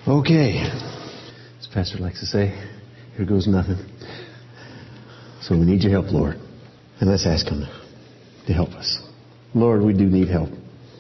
Okay. As Pastor likes to say, here goes nothing. So we need your help, Lord. And let's ask Him to help us. Lord, we do need help.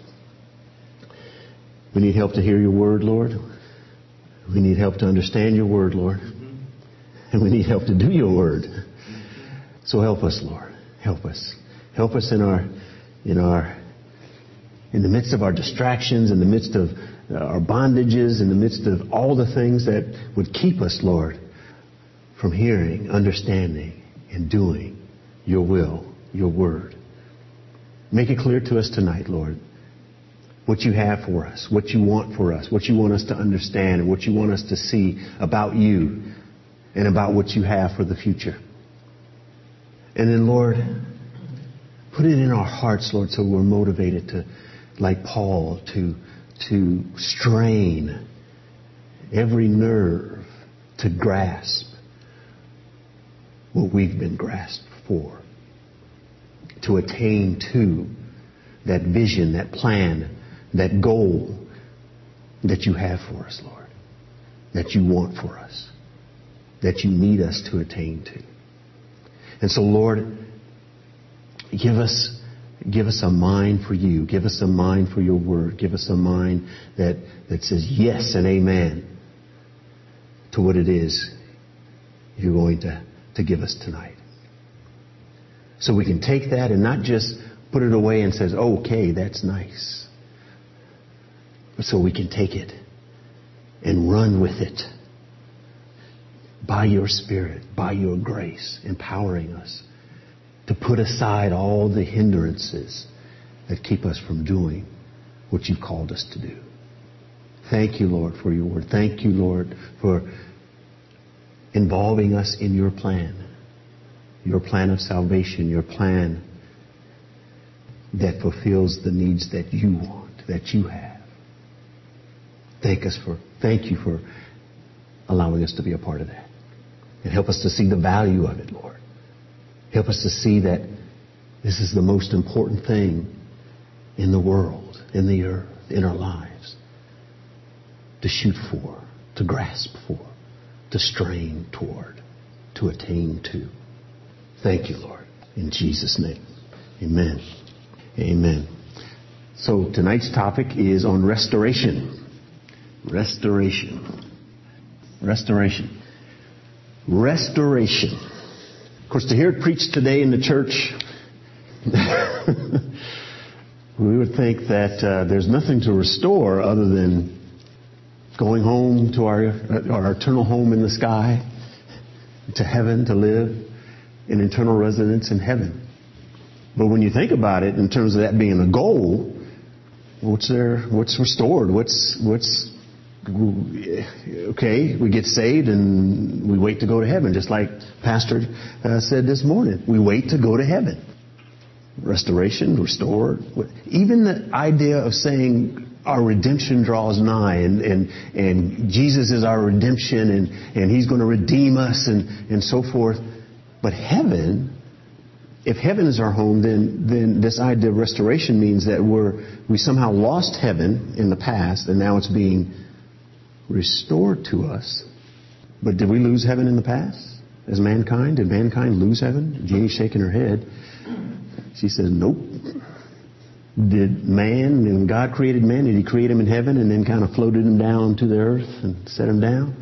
We need help to hear your word, Lord. We need help to understand your word, Lord. And we need help to do your word. So help us, Lord. Help us. Help us in the midst of our distractions, in the midst of our bondages, in the midst of all the things that would keep us, Lord, from hearing, understanding, and doing your will, your word. Make it clear to us tonight, Lord, what you have for us, what you want for us, what you want us to understand, and what you want us to see about you and about what you have for the future. And then, Lord, put it in our hearts, Lord, so we're motivated to, like Paul, to strain every nerve to grasp what we've been grasped for, to attain to that vision, that plan, that goal that you have for us, Lord, that you want for us, that you need us to attain to. And so, Lord, give us a mind for you. Give us a mind for your word. Give us a mind that says yes and amen to what it is you're going to give us tonight. So we can take that and not just put it away and says, oh, okay, that's nice. But so we can take it and run with it by your Spirit, by your grace, empowering us to put aside all the hindrances that keep us from doing what you've called us to do. Thank you, Lord, for your word. Thank you, Lord, for involving us in your plan of salvation, your plan that fulfills the needs that you want, that you have. Thank you for allowing us to be a part of that. And help us to see the value of it, Lord. Help us to see that this is the most important thing in the world, in the earth, in our lives. To shoot for, to grasp for, to strain toward, to attain to. Thank you, Lord. In Jesus' name. Amen. Amen. So tonight's topic is on restoration. Restoration. Restoration. Restoration. Of course, to hear it preached today in the church, we would think that there's nothing to restore other than going home to our eternal home in the sky, to heaven, to live in eternal residence in heaven. But when you think about it, in terms of that being a goal, what's restored? Okay, we get saved and we wait to go to heaven, just like Pastor said this morning. We wait to go to heaven. Restoration, restored. Even the idea of saying our redemption draws nigh and Jesus is our redemption and He's going to redeem us and so forth. But heaven, if heaven is our home, then this idea of restoration means that we somehow lost heaven in the past and now it's being restored to us. But did we lose heaven in the past as mankind? Did mankind lose heaven? Jeannie's shaking her head. She says, nope. Did man, and God created man, did He create him in heaven and then kind of floated him down to the earth and set him down?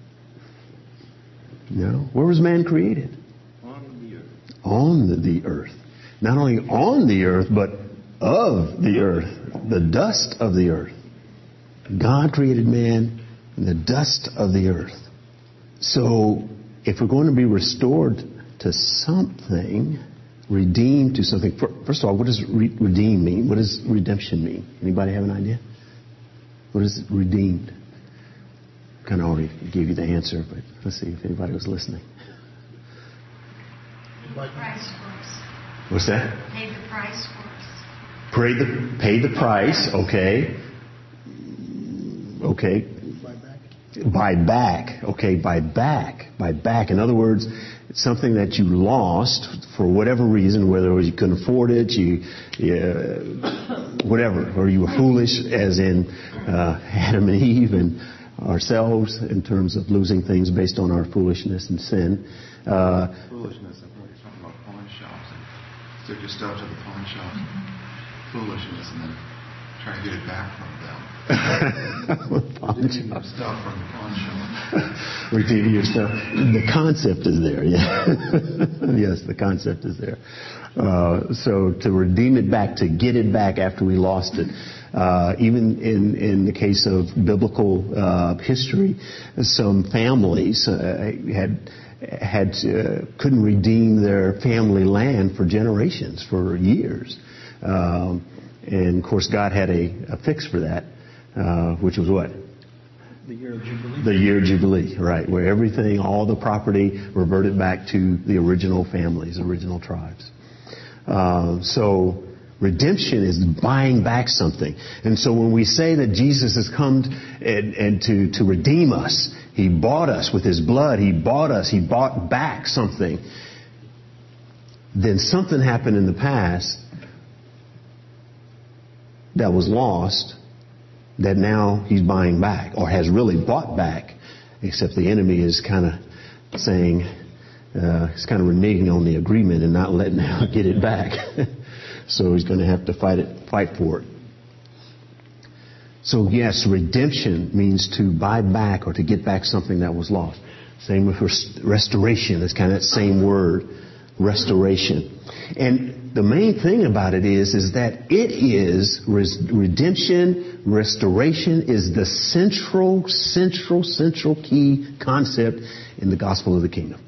No. Where was man created? On the earth. On the earth. Not only on the earth, but of the earth. The dust of the earth. God created man in the dust of the earth. So, if we're going to be restored to something, redeemed to something, first of all, what does redeem mean? What does redemption mean? Anybody have an idea? What is redeemed? Kind of already gave you the answer, but let's see if anybody was listening. Pay the price for us. What's that? Pay the price for us. Pay the price, okay. Okay. Buy back. Okay, buy back. Buy back. In other words, it's something that you lost for whatever reason, whether it was you couldn't afford it, whatever, or you were foolish, as in Adam and Eve, and ourselves in terms of losing things based on our foolishness and sin. Foolishness, I thought you were talking about pawn shops. And took your stuff to the pawn shop. Foolishness, and then try to get it back from them. Redeeming your stuff from the pawn shop. Redeeming your stuff. The concept is there, yeah. Yes, the concept is there. So to redeem it back, to get it back after we lost it. Even in the case of biblical history, some families couldn't redeem their family land for generations, for years. And of course, God had a fix for that, which was what? The year of Jubilee. The year of Jubilee, right, where everything, all the property reverted back to the original families, original tribes. So redemption is buying back something. And so when we say that Jesus has come and to redeem us, He bought us with His blood, He bought us, He bought back something, then something happened in the past that was lost that now He's buying back, or has really bought back, except the enemy is kind of saying, he's kind of reneging on the agreement and not letting him get it back. So he's going to have to fight for it. So yes, redemption means to buy back or to get back something that was lost. Same with restoration. It's kind of that same word, restoration. And the main thing about it is that it is redemption, restoration is the central key concept in the gospel of the kingdom.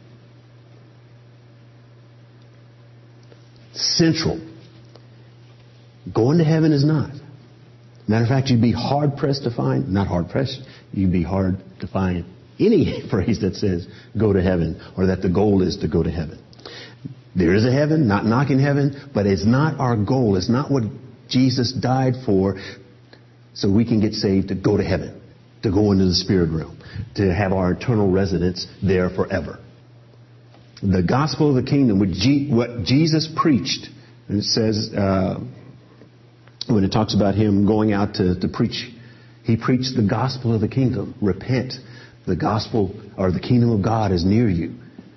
Central. Going to heaven is not. Matter of fact, you'd be hard pressed to find, not hard pressed, you'd be hard to find any phrase that says go to heaven or that the goal is to go to heaven. There is a heaven, not knocking heaven, but it's not our goal. It's not what Jesus died for so we can get saved to go to heaven, to go into the spirit realm, to have our eternal residence there forever. The gospel of the kingdom, what Jesus preached, and it says, when it talks about Him going out to preach, He preached the gospel of the kingdom. Repent. The gospel or the kingdom of God is near you.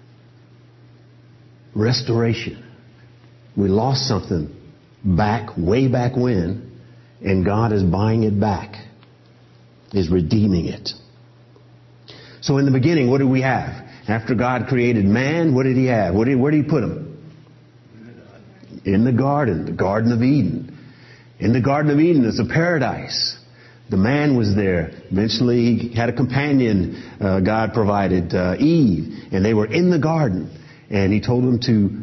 Restoration. We lost something way back when, and God is buying it back. Is redeeming it. So in the beginning, what did we have? After God created man, what did He have? Where did He put him? In the Garden of Eden. In the Garden of Eden is a paradise. The man was there. Eventually he had a companion God provided, Eve. And they were in the garden. And He told them to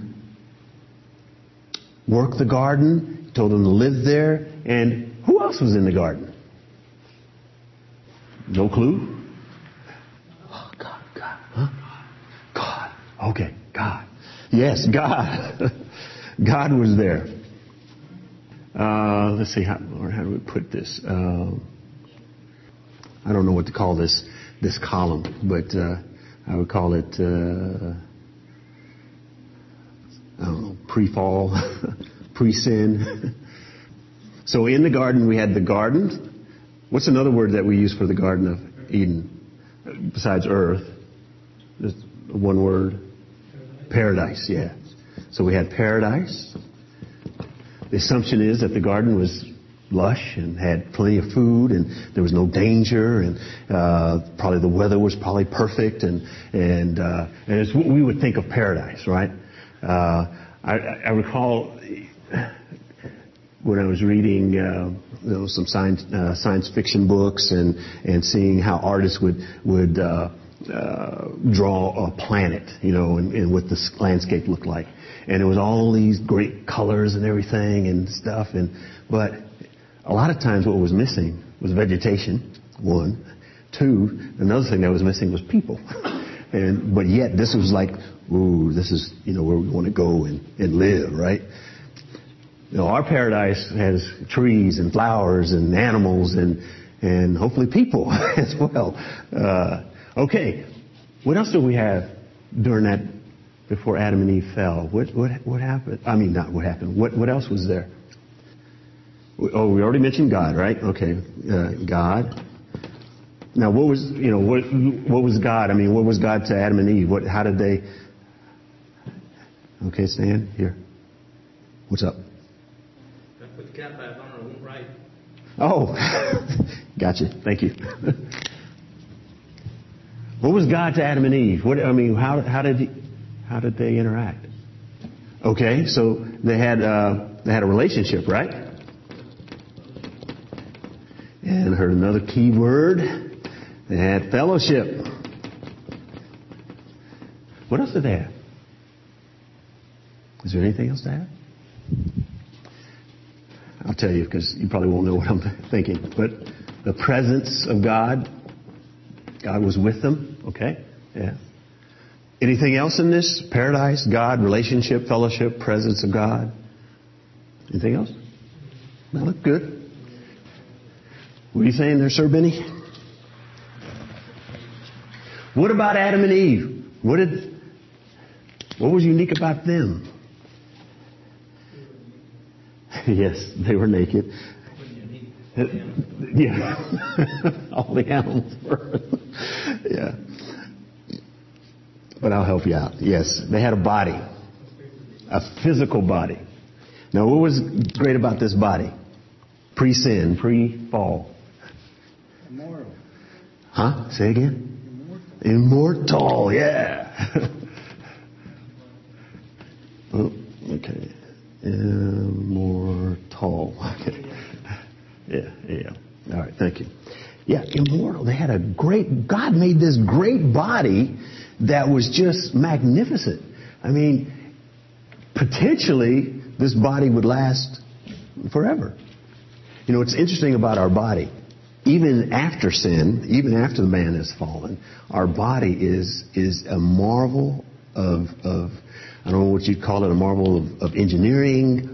work the garden. He told them to live there. And who else was in the garden? No clue? Oh, God. Huh? God. Okay, God. Yes, God. God was there. Let's see, how do we put this? I don't know what to call this column, but I would call it, I don't know, pre-fall, pre-sin. So in the garden, we had the garden. What's another word that we use for the Garden of Eden besides earth? Just one word. Paradise, yeah. So we had paradise. The assumption is that the garden was lush and had plenty of food and there was no danger and probably the weather was probably perfect and it's what we would think of paradise, right? I recall when I was reading some science fiction books and seeing how artists would draw a planet, and what the landscape looked like. And it was all these great colors and everything and stuff. But a lot of times what was missing was vegetation, one. Two, another thing that was missing was people. But yet this was like, ooh, this is, where we want to go and live, right? Our paradise has trees and flowers and animals and hopefully people as well. Okay. What else do we have during that, before Adam and Eve fell? What happened? I mean, not what happened. What else was there? Oh, we already mentioned God, right? Okay. God. Now, what was God? I mean, what was God to Adam and Eve? How did they? Okay, Stan, here. What's up? I put the cap back on, it won't right. Oh, gotcha. Thank you. What was God to Adam and Eve? How did they interact? Okay, so they had a relationship, right? And I heard another key word. They had fellowship. What else did they have? Is there anything else to have? I'll tell you because you probably won't know what I'm thinking. But the presence of God. God was with them. Okay? Yeah. Anything else in this? Paradise, God, relationship, fellowship, presence of God. Anything else? That looked good. What are you saying there, Sir Benny? What about Adam and Eve? What was unique about them? Yes, they were naked. Yeah. All the animals were. Yeah. But I'll help you out. Yes, they had a body. A physical body. Now, what was great about this body? Pre-sin, pre-fall. Immortal. Huh? Say again? Immortal, yeah. Oh, okay. Immortal. Okay. Yeah. All right, thank you. Yeah, immortal. They had God made this great body that was just magnificent. I mean, potentially, this body would last forever. You know, it's interesting about our body. Even after sin, even after the man has fallen, our body is a marvel of I don't know what you'd call it, a marvel of engineering,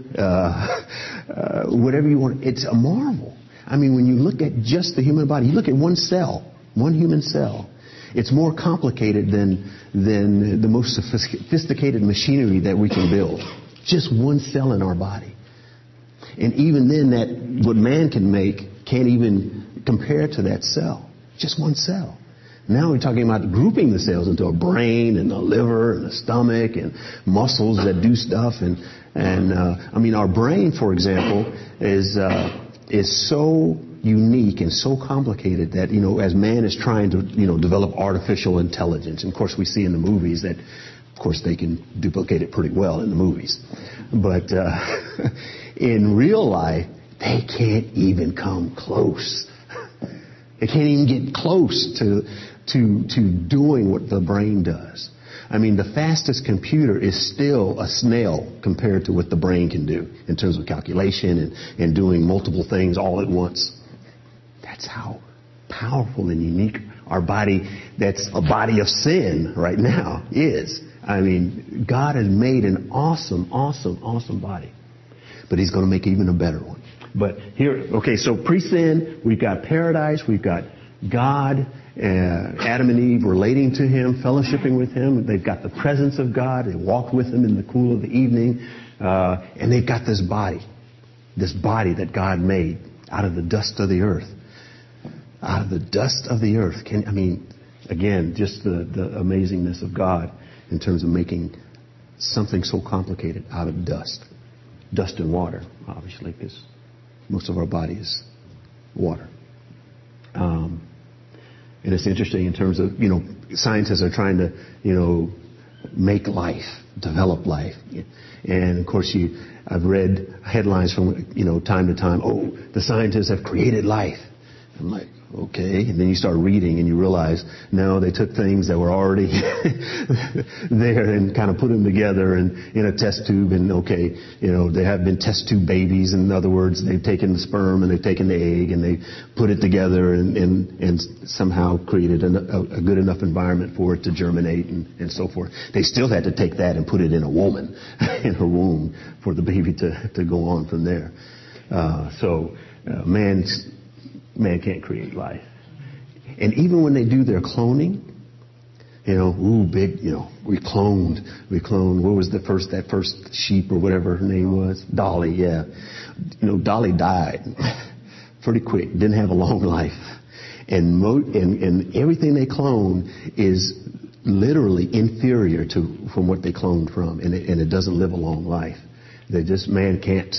whatever you want. It's a marvel. I mean, when you look at just the human body, you look at one human cell. It's more complicated than the most sophisticated machinery that we can build. Just one cell in our body. And even then, what man can make can't even compare to that cell. Just one cell. Now we're talking about grouping the cells into a brain and a liver and a stomach and muscles that do stuff. And I mean, our brain, for example, is so unique and so complicated that, you know, as man is trying to, you know, develop artificial intelligence. And of course, we see in the movies that, of course, they can duplicate it pretty well in the movies. But in real life, they can't even come close. They can't even get close to doing what the brain does. I mean, the fastest computer is still a snail compared to what the brain can do in terms of calculation and doing multiple things all at once. That's how powerful and unique our body, that's a body of sin right now, is. I mean, God has made an awesome, awesome, awesome body. But He's going to make even a better one. But here, okay, so pre-sin, we've got paradise, we've got God, Adam and Eve relating to Him, fellowshipping with Him. They've got the presence of God. They walked with Him in the cool of the evening. And they've got this body that God made out of the dust of the earth. Out of the dust of the earth. Again, just the amazingness of God in terms of making something so complicated out of dust. Dust and water, obviously, because most of our body is water. And it's interesting in terms of, you know, scientists are trying to, you know, make life, develop life. And of course, I've read headlines from, you know, time to time, oh, the scientists have created life. I'm like, okay. And then you start reading and you realize, no, they took things that were already there and kind of put them together in a test tube. And okay, you know, there have been test tube babies. In other words, they've taken the sperm and they've taken the egg and they put it together and somehow created a good enough environment for it to germinate and so forth. They still had to take that and put it in a woman, in her womb, for the baby to go on from there. Man can't create life. And even when they do their cloning, you know, we cloned, what was that first sheep or whatever her name was? Dolly, yeah. You know, Dolly died pretty quick, didn't have a long life. And everything they clone is literally inferior from what they cloned from, and it doesn't live a long life. Man can't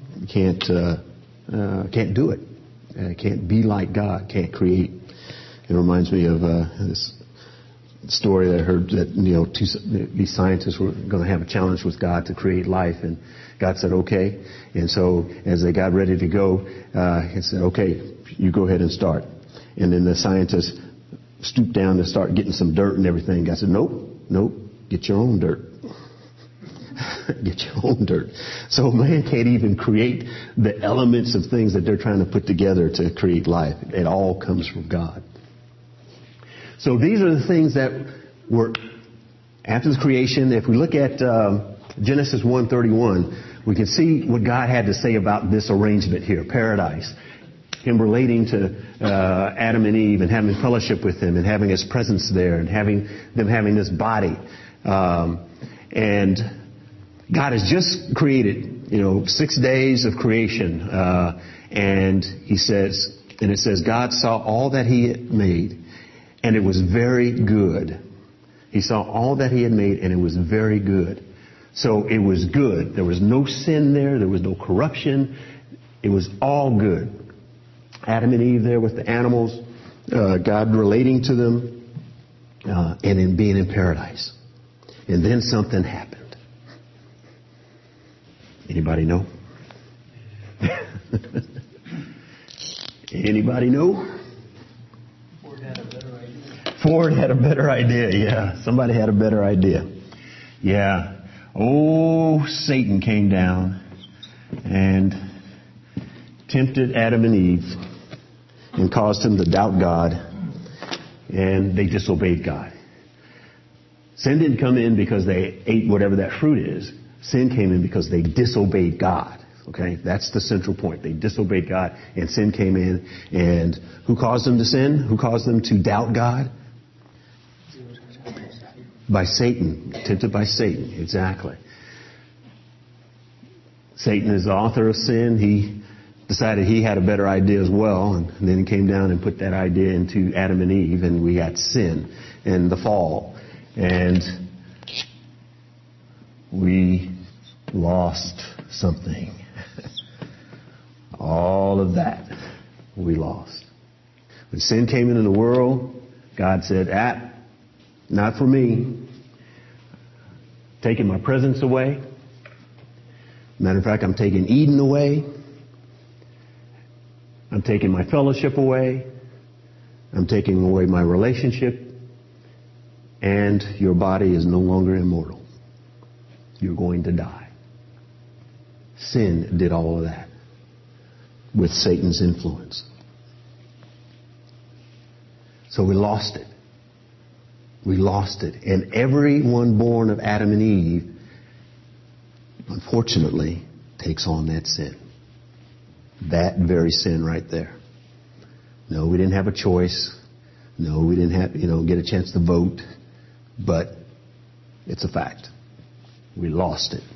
do it. Can't be like God. Can't create. It reminds me of this story that I heard that these scientists were going to have a challenge with God to create life, and God said okay. And so as they got ready to go, He said, okay, you go ahead and start. And then the scientists stooped down to start getting some dirt and everything. God said, nope, get your own dirt. Get your own dirt. So man can't even create the elements of things that they're trying to put together to create life. It all comes from God. So these are the things that were after the creation. If we look at Genesis 1:31, we can see what God had to say about this arrangement here, paradise. Him relating to Adam and Eve and having fellowship with Him and having His presence there and having this body. And God has just created, 6 days of creation. And it says, God saw all that He had made, and it was very good. He saw all that He had made, and it was very good. So it was good. There was no sin there. There was no corruption. It was all good. Adam and Eve there with the animals, God relating to them, and in being in paradise. And then something happened. Anybody know? Anybody know? Ford had a better idea. Yeah, somebody had a better idea. Yeah. Oh, Satan came down and tempted Adam and Eve and caused them to doubt God, and they disobeyed God. Sin didn't come in because they ate whatever that fruit is. Sin came in because they disobeyed God. Okay, that's the central point. They disobeyed God, and sin came in. And who caused them to sin? Who caused them to doubt God? By Satan. Tempted by Satan. Exactly. Satan is the author of sin. He decided he had a better idea as well, and then he came down and put that idea into Adam and Eve, and we had sin and the fall. And we lost something. All of that we lost. When sin came into the world, God said, not for me. Taking my presence away. Matter of fact, I'm taking Eden away. I'm taking my fellowship away. I'm taking away my relationship. And your body is no longer immortal. You're going to die. Sin did all of that with Satan's influence. So we lost it. We lost it. And everyone born of Adam and Eve, unfortunately, takes on that sin. That very sin right there. No, we didn't have a choice. No, we didn't have, get a chance to vote. But it's a fact. We lost it.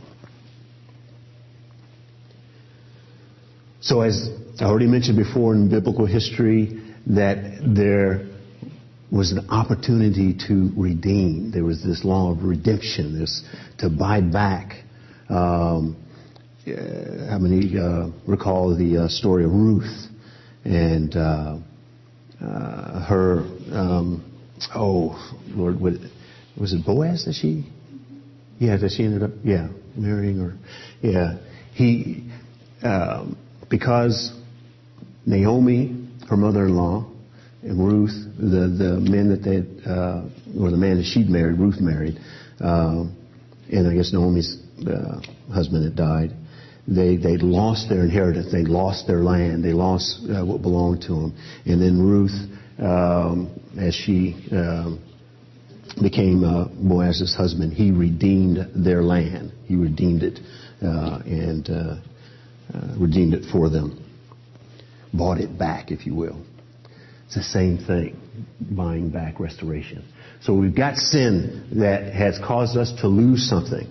So as I already mentioned before in biblical history, that there was an opportunity to redeem. There was this law of redemption, this to buy back. How many recall the story of Ruth and her? Lord, was it Boaz that she? Yeah, that she ended up marrying, or he because Naomi, her mother-in-law, and Ruth, the men that they or the man that she'd married, Ruth married, and I guess Naomi's husband had died. They lost their inheritance. They lost their land. They lost what belonged to them. And then Ruth, as she became Boaz's husband, he redeemed their land. He redeemed it and redeemed it for them. Bought it back, if you will. It's the same thing, buying back, restoration. So we've got sin that has caused us to lose something.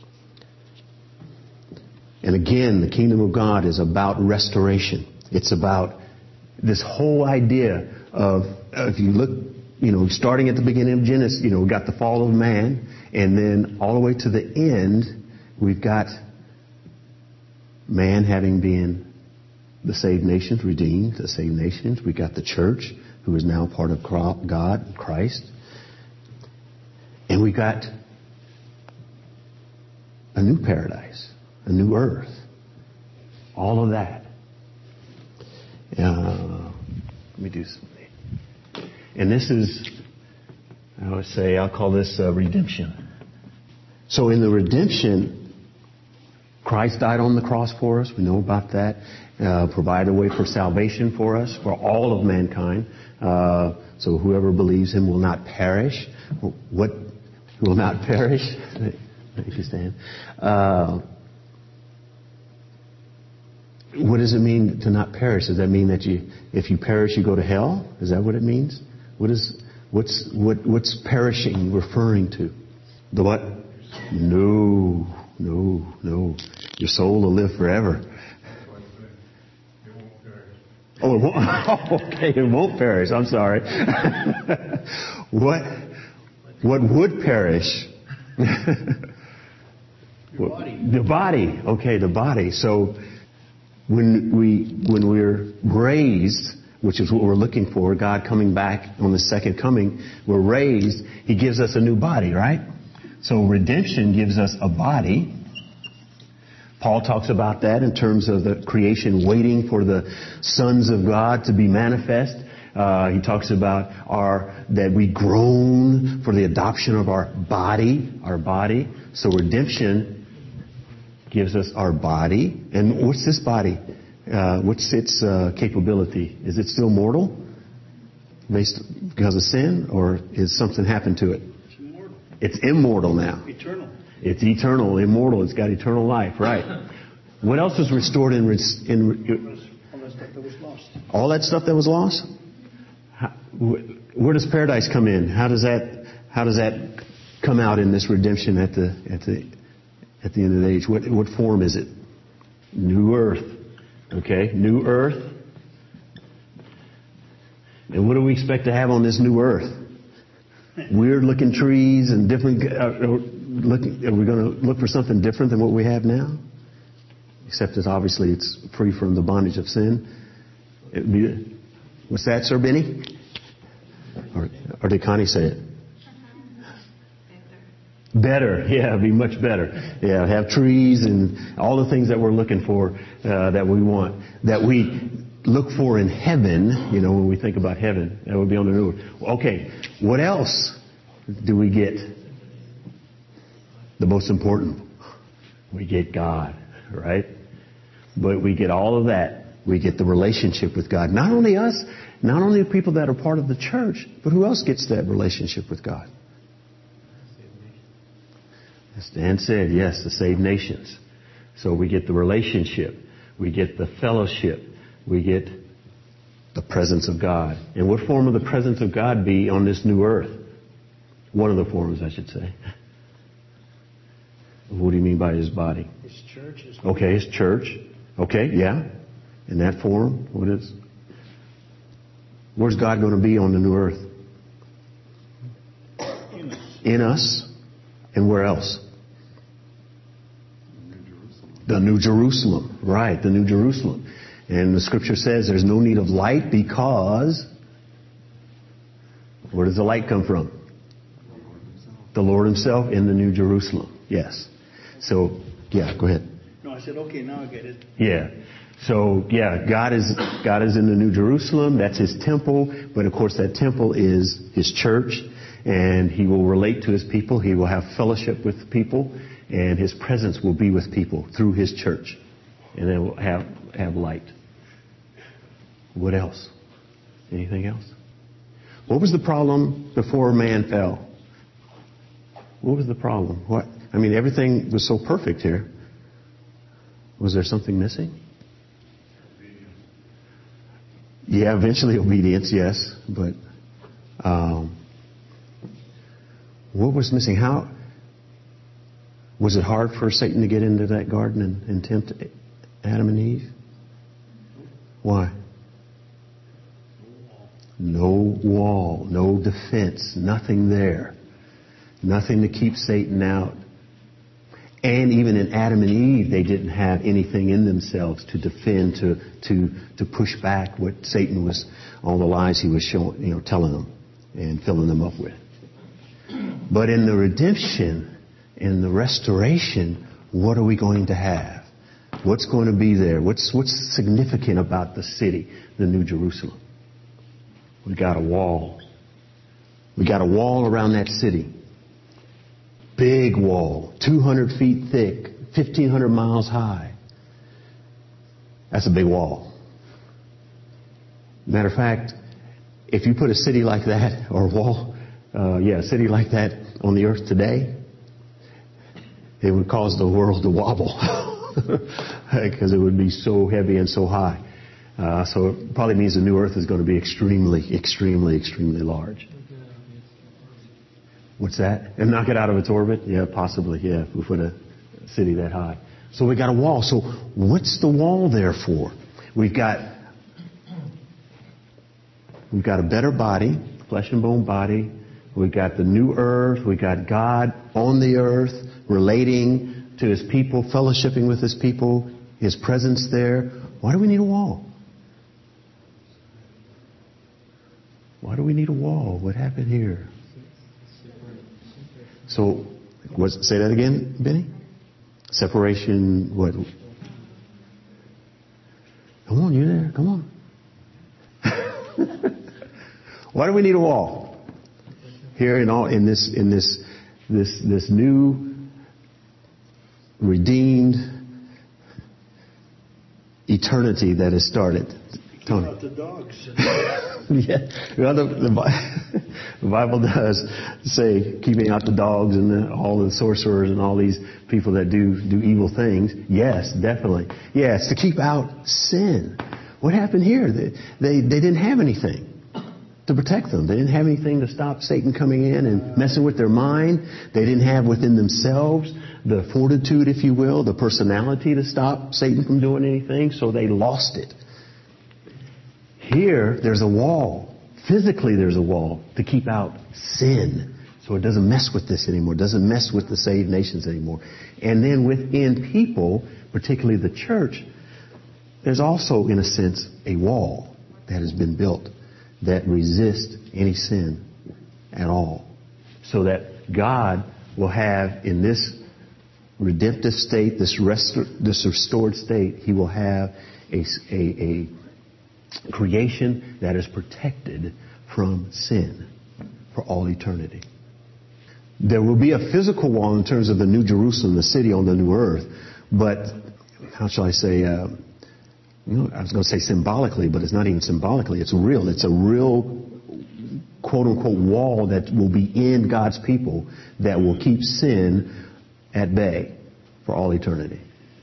And again, the kingdom of God is about restoration. It's about this whole idea if you look, starting at the beginning of Genesis, we got the fall of man, and then all the way to the end, we've got man having been the saved nations, redeemed, the saved nations. We got the church, who is now part of God, Christ. And we got a new paradise, a new earth. All of that. Let me do something. And this is, I'll call this redemption. So in the redemption, Christ died on the cross for us. We know about that. Provided a way for salvation for us, for all of mankind. So whoever believes him will not perish. What will not perish? If you stand. What does it mean to not perish? Does that mean that if you perish, you go to hell? Is that what it means? What's perishing referring to? The what? No. Your soul will live forever. Oh, it won't. Okay, it won't perish. I'm sorry. What would perish? The body. Okay, the body. So when we're raised, which is what we're looking for, God coming back on the second coming, we're raised, He gives us a new body, right? So redemption gives us a body. Paul talks about that in terms of the creation waiting for the sons of God to be manifest. He talks about that we groan for the adoption of our body. So redemption gives us our body. And what's this body? What's its capability? Is it still mortal because of sin, or has something happened to it? It's immortal. It's immortal now. Eternal. It's eternal, immortal. It's got eternal life, right? What else was restored in all that stuff that was lost? all that stuff that was lost? Where does paradise come in? How does that come out in this redemption at the end of the age? What form is it? New earth. Okay, new earth. And what do we expect to have on this new earth? Weird looking trees and different. Are we going to look for something different than what we have now? Except that obviously it's free from the bondage of sin. It'd be, what's that, Sir Benny? Or did Connie say it? Better, yeah, it'd be much better. Yeah, have trees and all the things that we're looking for, that we want, that we look for in heaven. When we think about heaven, that would be on the new earth. Okay, what else do we get? The most important, we get God, right? But we get all of that. We get the relationship with God. Not only us, not only the people that are part of the church, but who else gets that relationship with God? As Dan said, yes, the saved nations. So we get the relationship. We get the fellowship. We get the presence of God. And what form of the presence of God be on this new earth? One of the forms, I should say. What do you mean by His body? His church. Okay, His church. Okay, yeah. In that form, where's God going to be on the new earth? In us. And where else? The New Jerusalem. Right, the New Jerusalem. And the scripture says there's no need of light because where does the light come from? The Lord Himself in the New Jerusalem. Yes. So, yeah, go ahead. No, I said, okay, now I get it. Yeah. So, yeah, God is in the New Jerusalem. That's His temple. But, of course, that temple is His church. And He will relate to His people. He will have fellowship with people. And His presence will be with people through His church. And they will have light. What else? Anything else? What was the problem before man fell? What was the problem? Everything was so perfect here. Was there something missing? Yeah, eventually obedience, yes. But what was missing? How was it hard for Satan to get into that garden and tempt Adam and Eve? Why? No wall, no defense, nothing there. Nothing to keep Satan out. And even in Adam and Eve, they didn't have anything in themselves to defend, to push back what Satan was, all the lies he was showing, telling them and filling them up with. But in the redemption, in the restoration, what are we going to have? What's going to be there? What's significant about the city, the New Jerusalem? We got a wall. We got a wall around that city. Big wall, 200 feet thick, 1,500 miles high. That's a big wall. Matter of fact, if you put a city like that, or a wall, a city like that on the earth today, it would cause the world to wobble. Because it would be so heavy and so high. So it probably means the new earth is going to be extremely, extremely, extremely large. What's that? And knock it out of its orbit? Yeah, possibly, yeah, if we put a city that high. So we got a wall. So what's the wall there for? We've got a better body, flesh and bone body. We've got the new earth. We've got God on the earth, relating to His people, fellowshipping with His people, His presence there. Why do we need a wall? Why do we need a wall? What happened here? So, say that again, Benny? Separation, what? Come on, you there? Come on. Why do we need a wall? Here in this new redeemed eternity that has started. Tony. About the dogs. Yeah, the Bible does say keeping out the dogs and all the sorcerers and all these people that do evil things. Yes, definitely. Yes, to keep out sin. What happened here? They didn't have anything to protect them. They didn't have anything to stop Satan coming in and messing with their mind. They didn't have within themselves the fortitude, if you will, the personality to stop Satan from doing anything, so they lost it. Here, there's a wall. Physically, there's a wall to keep out sin, so it doesn't mess with this anymore. It doesn't mess with the saved nations anymore. And then within people, particularly the church, there's also, in a sense, a wall that has been built that resists any sin at all. So that God will have, in this redemptive state, this restored state, He will have a creation that is protected from sin for all eternity. There will be a physical wall in terms of the New Jerusalem, the city on the new earth, but how shall I say, I was going to say symbolically, but it's not even symbolically. It's real. It's a real, quote-unquote, wall that will be in God's people that will keep sin at bay for all eternity.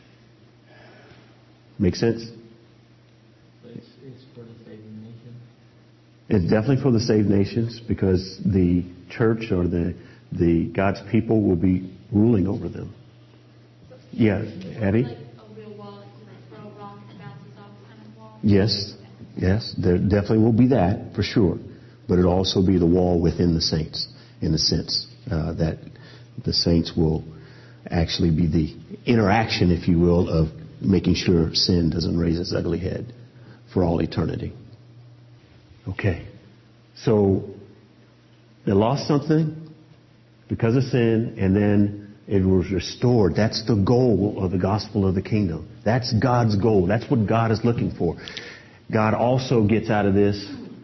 Make sense? It's for the saved nation. It's definitely for the saved nations, because the church or the God's people will be ruling over them. Yeah, Abby? Like a real wall, like throw a rock and bounce it off kind of wall? Yes, there definitely will be that, for sure. But it'll also be the wall within the saints, in the sense that the saints will actually be the interaction, if you will, of making sure sin doesn't raise its ugly head for all eternity. Okay. So, they lost something because of sin, and then it was restored. That's the goal of the gospel of the kingdom. That's God's goal. That's what God is looking for. God also gets out of this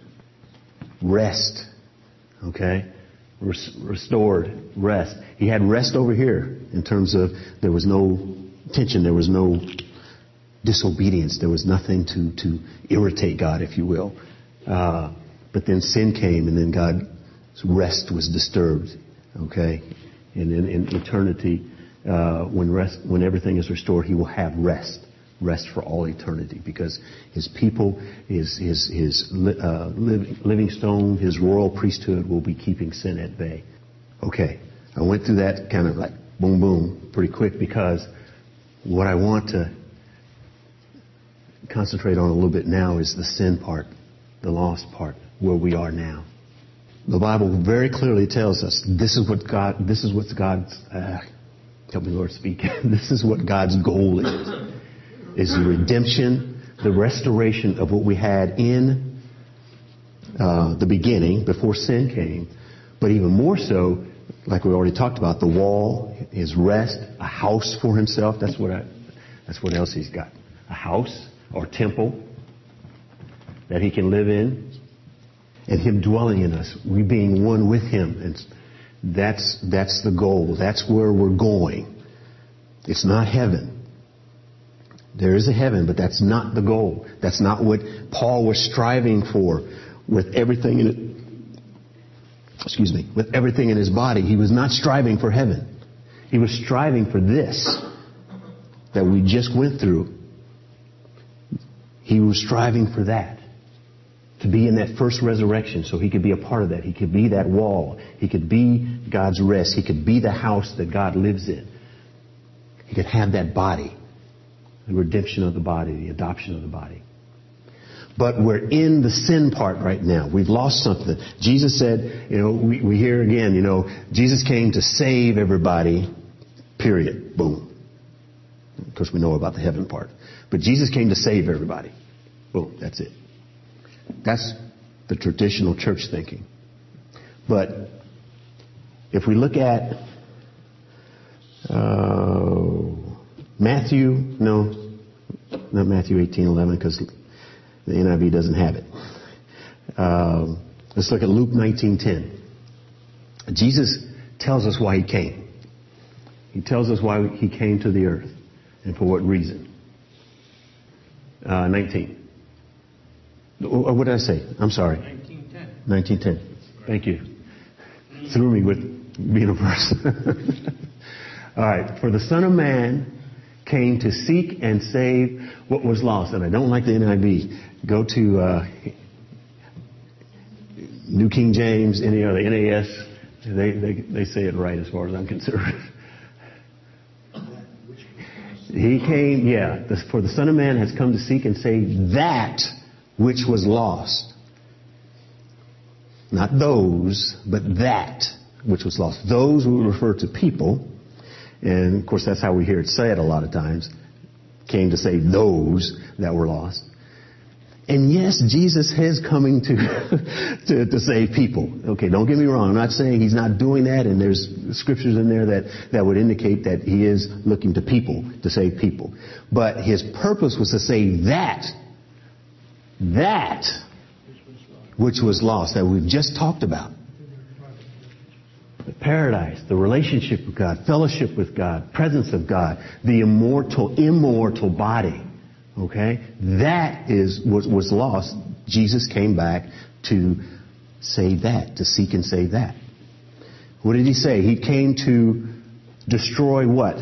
rest. Okay? Restored rest. He had rest over here in terms of there was no tension, there was no disobedience, there was nothing to irritate God, if you will. But then sin came, and then God's rest was disturbed. Okay? And then in eternity, when everything is restored, He will have rest. Rest for all eternity, because His people, His living stone, His royal priesthood will be keeping sin at bay. Okay, I went through that kind of like boom, boom, pretty quick, because what I want to concentrate on a little bit now is the sin part, the lost part, where we are now. The Bible very clearly tells us this is what God's, help me Lord speak, this is what God's goal is the redemption, the restoration of what we had in the beginning before sin came, but even more so, like we already talked about, the wall, his rest, a house for himself. That's what else he's got. A house or temple that he can live in, and him dwelling in us, we being one with him. And that's the goal. That's where we're going. It's not heaven. There is a heaven, but that's not the goal. That's not what Paul was striving for with everything in it. With everything in his body. He was not striving for heaven. He was striving for this that we just went through. He was striving for that. To be in that first resurrection so he could be a part of that. He could be that wall. He could be God's rest. He could be the house that God lives in. He could have that body. The redemption of the body. The adoption of the body. But we're in the sin part right now. We've lost something. Jesus said, we hear again, Jesus came to save everybody, period. Boom. Of course, we know about the heaven part. But Jesus came to save everybody. Boom. That's it. That's the traditional church thinking. But if we look at Matthew 18:11, because the NIV doesn't have it. Let's look at Luke 19:10. Jesus tells us why he came. He tells us why he came to the earth and for what reason. 19. What did I say? I'm sorry. 19:10. Thank you. Threw me with being a person. All right. For the Son of Man came to seek and save what was lost. And I don't like the NIV. Go to New King James, the NAS. They say it right as far as I'm concerned. He came, for the Son of Man has come to seek and save that which was lost. Not those, but that which was lost. Those we refer to people. And of course that's how we hear it said a lot of times. Came to save those that were lost. And yes, Jesus is coming to save people. Okay, don't get me wrong. I'm not saying he's not doing that, and there's scriptures in there that would indicate that he is looking to people, to save people. But his purpose was to save that which was lost, that we've just talked about. The paradise, the relationship with God, fellowship with God, presence of God, the immortal body. Okay? That was lost. Jesus came back to save that, to seek and save that. What did he say? He came to destroy what?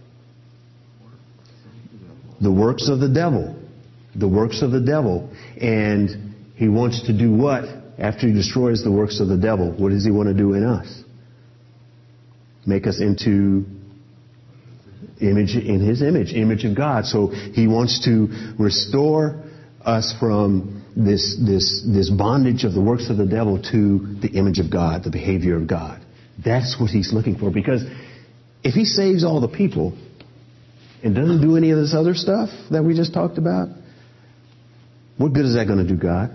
The works of the devil. The works of the devil. And he wants to do what? After he destroys the works of the devil, what does he want to do in us? Make us into his image of God. So he wants to restore us from this bondage of the works of the devil to the image of God, the behavior of God. That's what he's looking for. Because if he saves all the people and doesn't do any of this other stuff that we just talked about, what good is that going to do God?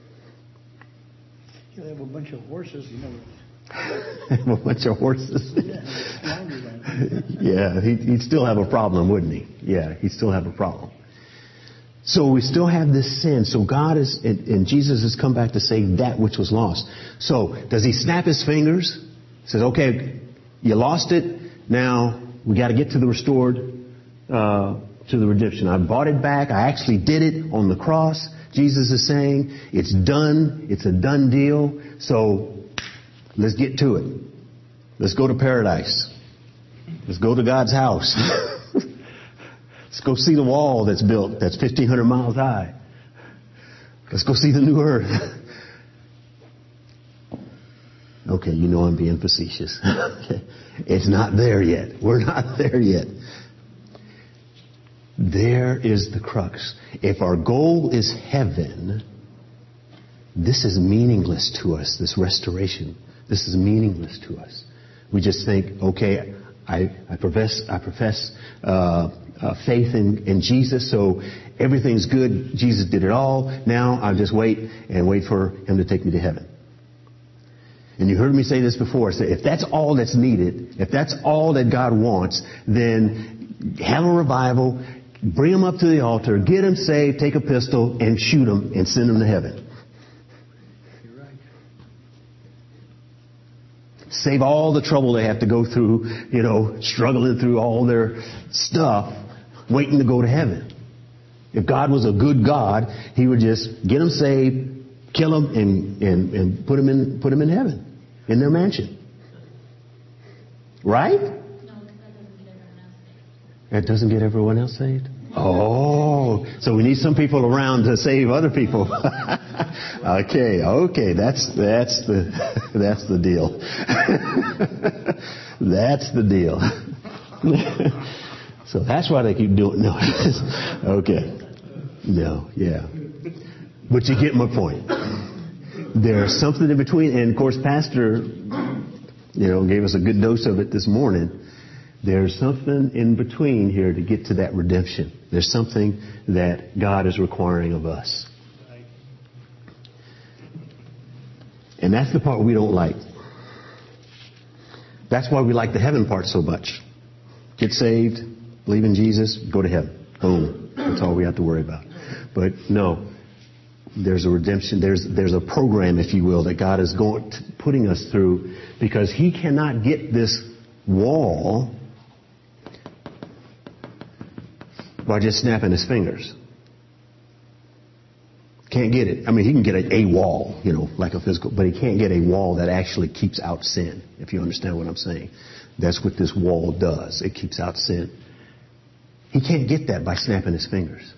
You have a bunch of horses, a bunch of horses. Yeah, he'd still have a problem, wouldn't he? Yeah, he'd still have a problem. So we still have this sin. So God is, and Jesus has come back to save that which was lost. So does he snap his fingers? Says, okay, you lost it. Now we got to get to the restored, to the redemption. I bought it back. I actually did it on the cross. Jesus is saying it's done. It's a done deal. So let's get to it. Let's go to paradise. Let's go to God's house. Let's go see the wall that's built, that's 1,500 miles high. Let's go see the new earth. Okay, you know I'm being facetious. It's not there yet. We're not there yet. There is the crux. If our goal is heaven, this is meaningless to us, this restoration. This is meaningless to us. We just think, okay, I profess faith in Jesus, so everything's good. Jesus did it all. Now I'll just wait for Him to take me to heaven. And you heard me say this before. Say, if that's all that's needed, if that's all that God wants, then have a revival, bring them up to the altar, get them saved, take a pistol, and shoot them and send them to heaven. You're right. Save all the trouble they have to go through, struggling through all their stuff, waiting to go to heaven. If God was a good God, He would just get them saved, kill them, and put them in heaven, in their mansion. Right? No, that doesn't get everyone else saved. That doesn't get everyone else saved? Oh, so we need some people around to save other people. Okay, that's the deal. That's the deal. So that's why they keep doing. No, okay, no, yeah. But you get my point. There's something in between, and of course, Pastor, gave us a good dose of it this morning. There's something in between here to get to that redemption. There's something that God is requiring of us. And that's the part we don't like. That's why we like the heaven part so much. Get saved, believe in Jesus, go to heaven. Boom. That's all we have to worry about. But no, there's a redemption. There's a program, if you will, that God is putting us through, because He cannot get this wall by just snapping His fingers. Can't get it. I mean, He can get a wall, like a physical, but He can't get a wall that actually keeps out sin, if you understand what I'm saying. That's what this wall does. It keeps out sin. He can't get that by snapping His fingers.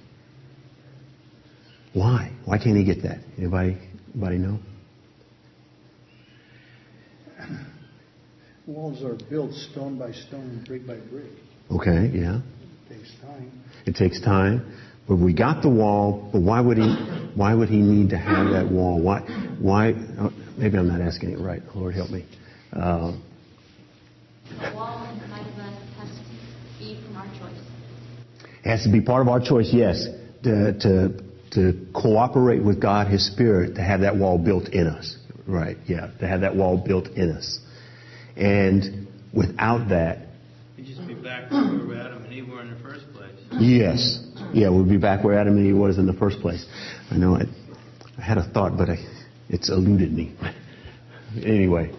Why? Why can't He get that? Anybody know? Walls are built stone by stone, brick by brick. Okay, yeah. It takes time. It takes time. But we got the wall, but why would he need to have that wall? Why maybe I'm not asking it right. Lord help me. The wall inside of us has to be from our choice. It has to be part of our choice, yes. To cooperate with God, His Spirit, to have that wall built in us. Right, yeah. To have that wall built in us. And without that, We'd just be back to where Adam and Eve were in the first place. yes. Yeah, we'll be back where Adam and Eve was in the first place. I know I had a thought, but it's eluded me. Anyway.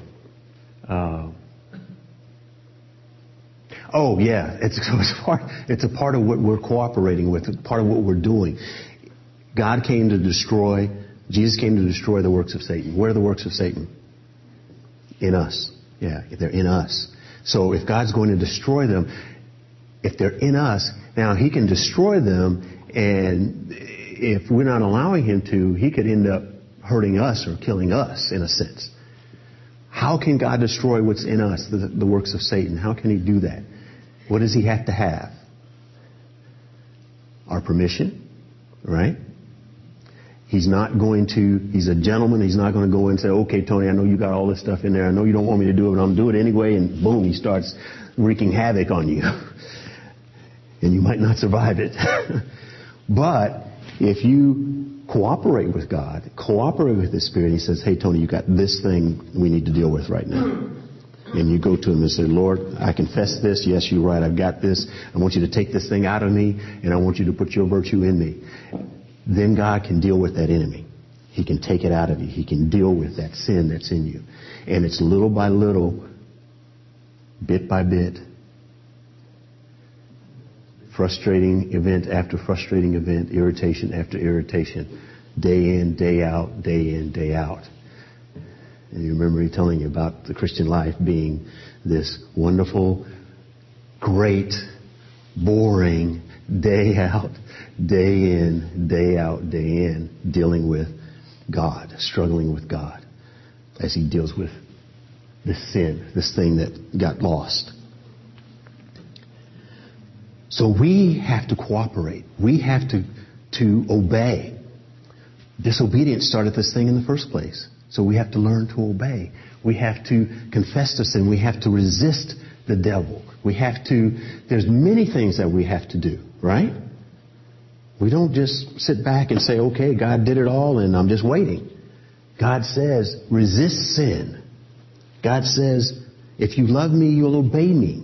It's a part of what we're cooperating with, part of what we're doing. Jesus came to destroy the works of Satan. Where are the works of Satan? In us. Yeah, they're in us. So if God's going to destroy them, if they're in us, now He can destroy them, and if we're not allowing Him to, He could end up hurting us or killing us in a sense. How can God destroy what's in us, the works of Satan? How can He do that? What does He have to have? Our permission, right? He's a gentleman. He's not going to go and say, okay, Tony, I know you got all this stuff in there. I know you don't want me to do it, but I'm doing it anyway. And boom, He starts wreaking havoc on you. And you might not survive it. But if you cooperate with God, cooperate with the Spirit, He says, hey, Tony, you got this thing we need to deal with right now. And you go to Him and say, Lord, I confess this. Yes, you're right. I've got this. I want you to take this thing out of me, and I want you to put your virtue in me. Then God can deal with that enemy. He can take it out of you. He can deal with that sin that's in you. And it's little by little, bit by bit, frustrating event after frustrating event, irritation after irritation, day in, day out, day in, day out. And you remember me telling you about the Christian life being this wonderful, great, boring, day out, day in, day out, day in, dealing with God, struggling with God as He deals with this sin, this thing that got lost. So we have to cooperate. We have to obey. Disobedience started this thing in the first place. So we have to learn to obey. We have to confess to sin. We have to resist the devil. There's many things that we have to do, right? We don't just sit back and say, okay, God did it all and I'm just waiting. God says, resist sin. God says, if you love me, you'll obey me.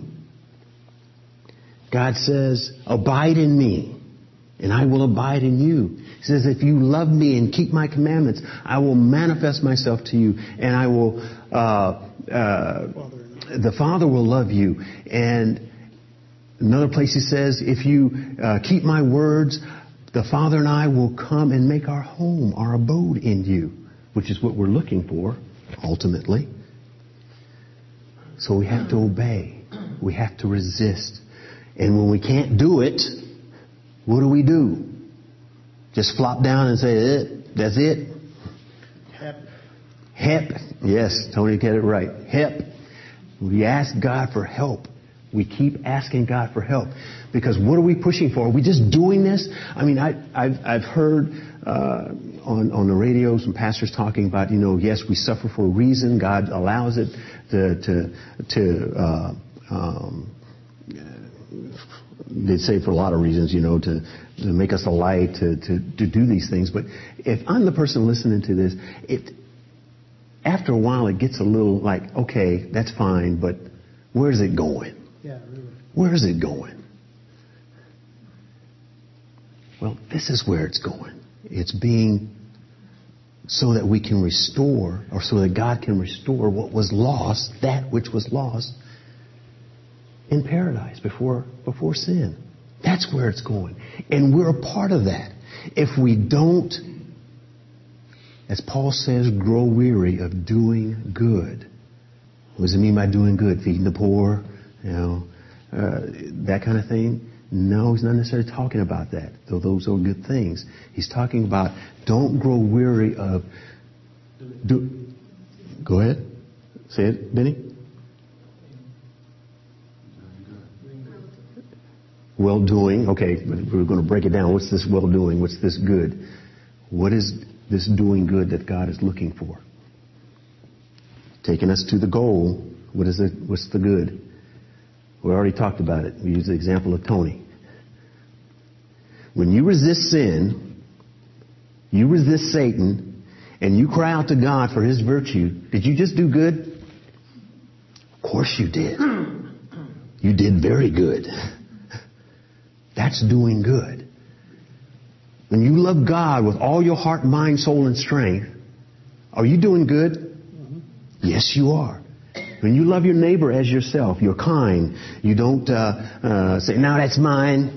God says, abide in me and I will abide in you. He says, if you love me and keep my commandments, I will manifest myself to you and I will, the Father will love you. And another place he says, if you keep my words, the Father and I will come and make our home, our abode in you, which is what we're looking for, ultimately. So we have to obey. We have to resist. And when we can't do it, what do? Just flop down and say, that's it? Help. Yes, Tony get it right. Help. We ask God for help. We keep asking God for help. Because what are we pushing for? Are we just doing this? I mean, I've heard on the radio some pastors talking about, yes, we suffer for a reason. God allows it they say for a lot of reasons, to make us a light, to do these things. But if I'm the person listening to this, after a while it gets a little like, okay, that's fine, but where's it going? Yeah, really. Where is it going? Well, this is where it's going. It's being so that we can restore, or so that God can restore what was lost, that which was lost in paradise before sin. That's where it's going. And we're a part of that. If we don't, as Paul says, grow weary of doing good. What does it mean by doing good? Feeding the poor, that kind of thing? No, he's not necessarily talking about that, though those are good things. He's talking about don't grow weary of... Go ahead. Say it, Benny. Well-doing. Okay, we're going to break it down. What's this well-doing? What's this good? What is this doing good that God is looking for? Taking us to the goal. What's the good? We already talked about it. We used the example of Tony. When you resist sin, you resist Satan, and you cry out to God for His virtue, did you just do good? Of course you did. You did very good. That's doing good. When you love God with all your heart, mind, soul, and strength, are you doing good? Mm-hmm. Yes, you are. When you love your neighbor as yourself, you're kind. You don't say, "No, that's mine."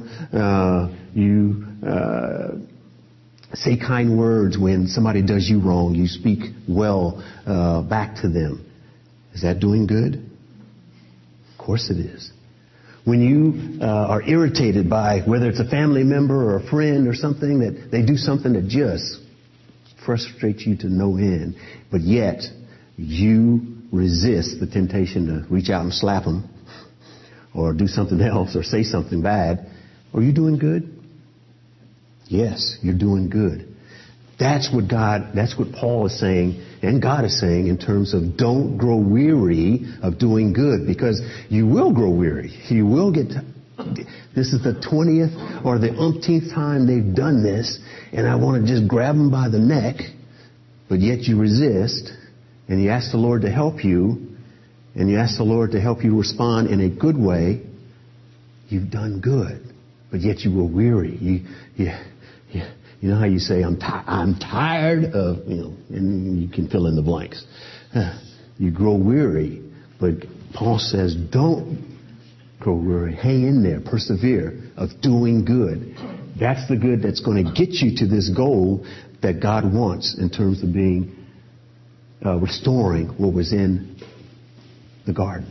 You say kind words when somebody does you wrong. You speak well back to them. Is that doing good? Of course it is. When you are irritated by whether it's a family member or a friend or something, that they do something that just frustrates you to no end, but yet you resist the temptation to reach out and slap them or do something else or say something bad, are you doing good? Yes, you're doing good. That's what Paul is saying and God is saying in terms of don't grow weary of doing good, because you will grow weary. You will get... This is the 20th or the umpteenth time they've done this, and I want to just grab them by the neck, but yet you resist, and you ask the Lord to help you, and you ask the Lord to help you respond in a good way. You've done good, but yet you were weary. You know how you say, I'm tired of, and you can fill in the blanks. You grow weary, but Paul says, don't grow weary. Hang in there, persevere of doing good. That's the good that's going to get you to this goal that God wants in terms of being, restoring what was in the garden.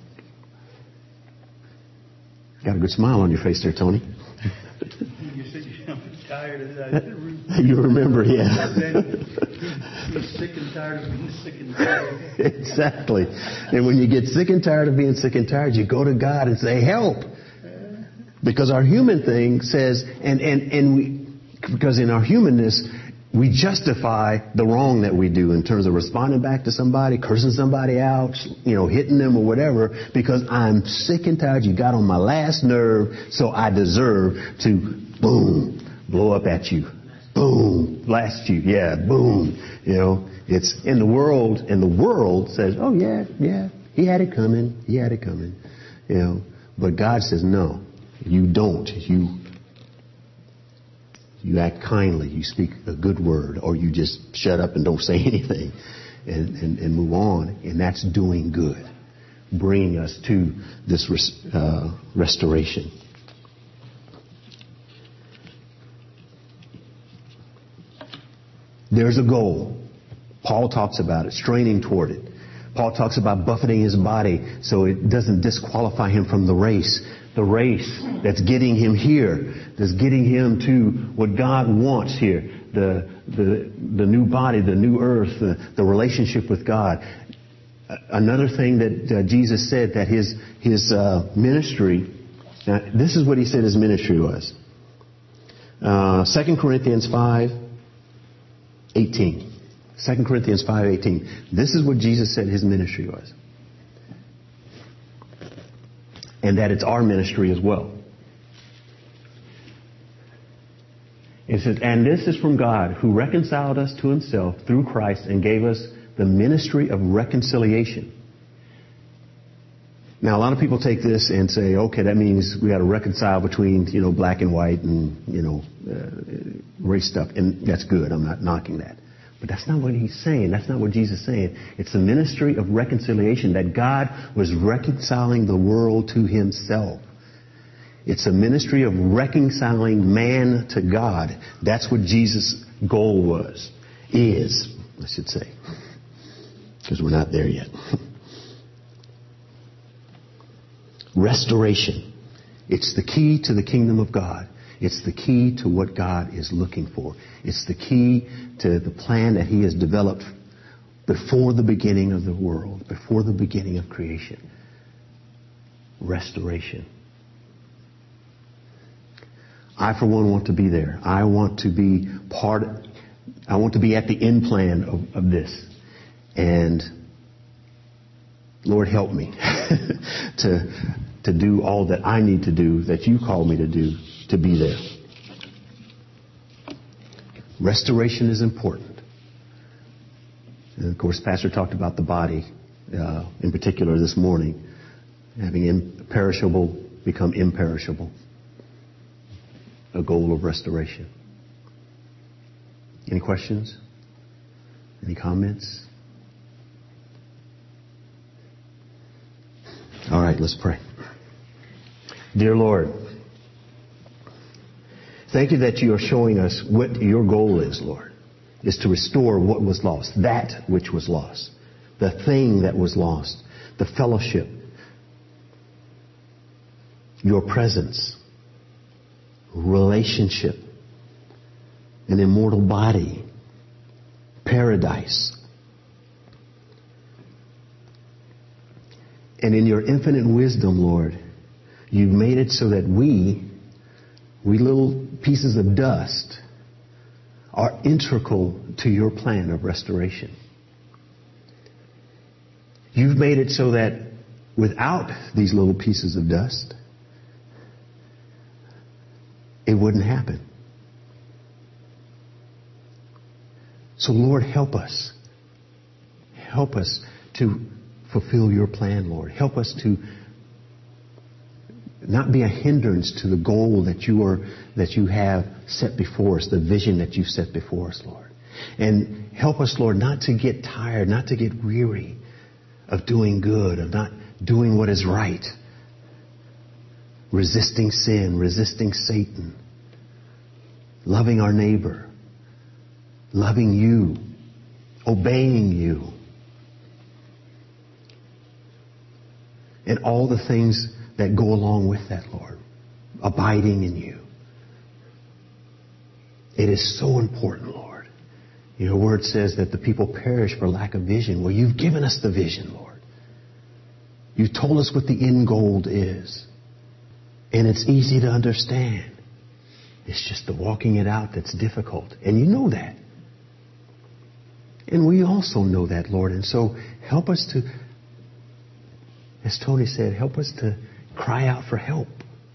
Got a good smile on your face there, Tony. You said I'm tired of that. You remember, yeah. You're sick and tired of being sick and tired. Exactly. And when you get sick and tired of being sick and tired, you go to God and say, help. Because our human thing says, because in our humanness, We justify the wrong that we do in terms of responding back to somebody, cursing somebody out, hitting them or whatever, because I'm sick and tired. You got on my last nerve, so I deserve to, boom, blow up at you. Boom, blast you. Yeah, boom. It's in the world, and the world says, oh yeah, he had it coming. He had it coming. But God says, no, you don't. You act kindly, you speak a good word, or you just shut up and don't say anything and move on. And that's doing good, bringing us to this restoration. There's a goal. Paul talks about it, straining toward it. Paul talks about buffeting his body so it doesn't disqualify him from the race. The race that's getting him here, that's getting him to what God wants here. The new body, the new earth, the relationship with God. Another thing that Jesus said that his ministry, now this is what he said his ministry was. 2 Corinthians 5:18. 2 Corinthians 5:18. This is what Jesus said his ministry was. And that it's our ministry as well. It says, and this is from God who reconciled us to himself through Christ and gave us the ministry of reconciliation. Now, a lot of people take this and say, okay, that means we got to reconcile between, black and white and, race stuff. And that's good. I'm not knocking that. But that's not what he's saying. That's not what Jesus is saying. It's the ministry of reconciliation, that God was reconciling the world to himself. It's a ministry of reconciling man to God. That's what Jesus' goal is, I should say. Because we're not there yet. Restoration. It's the key to the kingdom of God. It's the key to what God is looking for. It's the key to the plan that he has developed before the beginning of the world, before the beginning of creation. Restoration. I, for one, want to be there. I want to be I want to be at the end plan of this. And Lord, help me to do all that I need to do, that you call me to do, to be there. Restoration is important. And of course, Pastor talked about the body, in particular this morning, having imperishable become imperishable. A goal of restoration. Any questions? Any comments? All right, let's pray. Dear Lord, thank you that you are showing us what your goal is, Lord, is to restore what was lost, that which was lost, the thing that was lost, the fellowship, your presence, relationship, an immortal body, paradise. And in your infinite wisdom, Lord, you've made it so that we little pieces of dust, are integral to your plan of restoration. You've made it so that without these little pieces of dust, it wouldn't happen. So Lord, help us. Help us to fulfill your plan, Lord. Help us to not be a hindrance to the goal that you have set before us, the vision that you've set before us, Lord. And help us, Lord, not to get tired, not to get weary of doing good, of not doing what is right. Resisting sin, resisting Satan, loving our neighbor, loving you, obeying you, and all the things that go along with that, Lord. Abiding in you. It is so important, Lord. Your word says that the people perish for lack of vision. Well, you've given us the vision, Lord. You've told us what the end goal is. And it's easy to understand. It's just the walking it out that's difficult. And you know that. And we also know that, Lord. And so help us to, as Tony said, help us to cry out for help.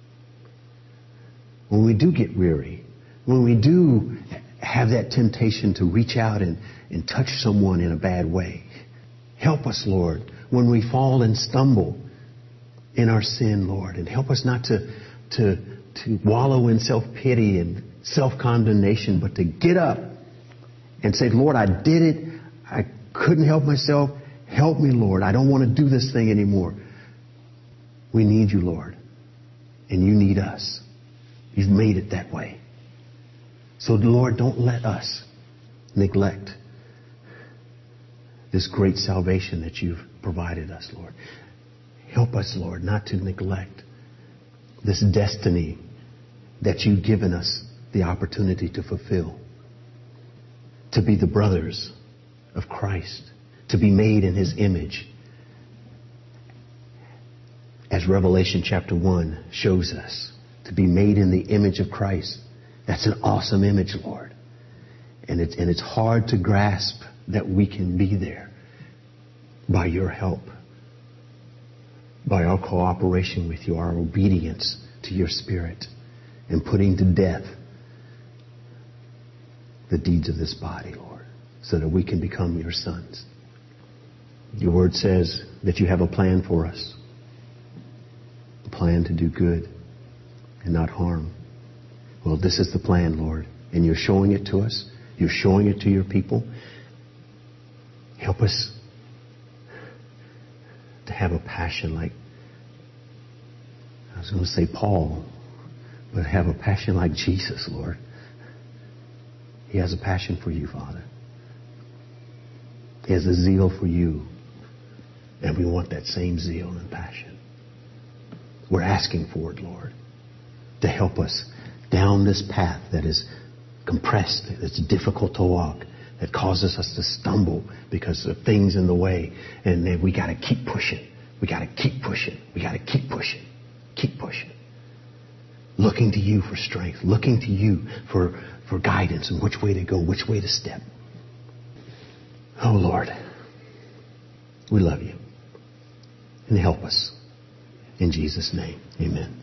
When we do get weary, when we do have that temptation to reach out and touch someone in a bad way, help us, Lord, when we fall and stumble in our sin, Lord. And help us not to wallow in self-pity and self-condemnation, but to get up and say, Lord, I did it. I couldn't help myself. Help me, Lord. I don't want to do this thing anymore. We need you, Lord. And you need us. You've made it that way. So, Lord, don't let us neglect this great salvation that you've provided us, Lord. Help us, Lord, not to neglect this destiny that you've given us the opportunity to fulfill. To be the brothers of Christ. To be made in His image. As Revelation chapter 1 shows us. To be made in the image of Christ. That's an awesome image, Lord. And it's hard to grasp that we can be there by your help. By our cooperation with you, our obedience to your Spirit, and putting to death the deeds of this body, Lord, so that we can become your sons. Your word says that you have a plan for us. A plan to do good and not harm. Well, this is the plan, Lord, and you're showing it to us. You're showing it to your people. Help us to have a passion like, I was going to say Paul, but have a passion like Jesus, Lord. He has a passion for you, Father. He has a zeal for you. And we want that same zeal and passion. We're asking for it, Lord, to help us down this path that is compressed, that's difficult to walk, that causes us to stumble because of things in the way. And then we got to keep pushing. We got to keep pushing. We got to keep pushing. Keep pushing. Looking to you for strength. Looking to you for guidance and which way to go, which way to step. Oh, Lord, we love you. And help us. In Jesus' name, amen.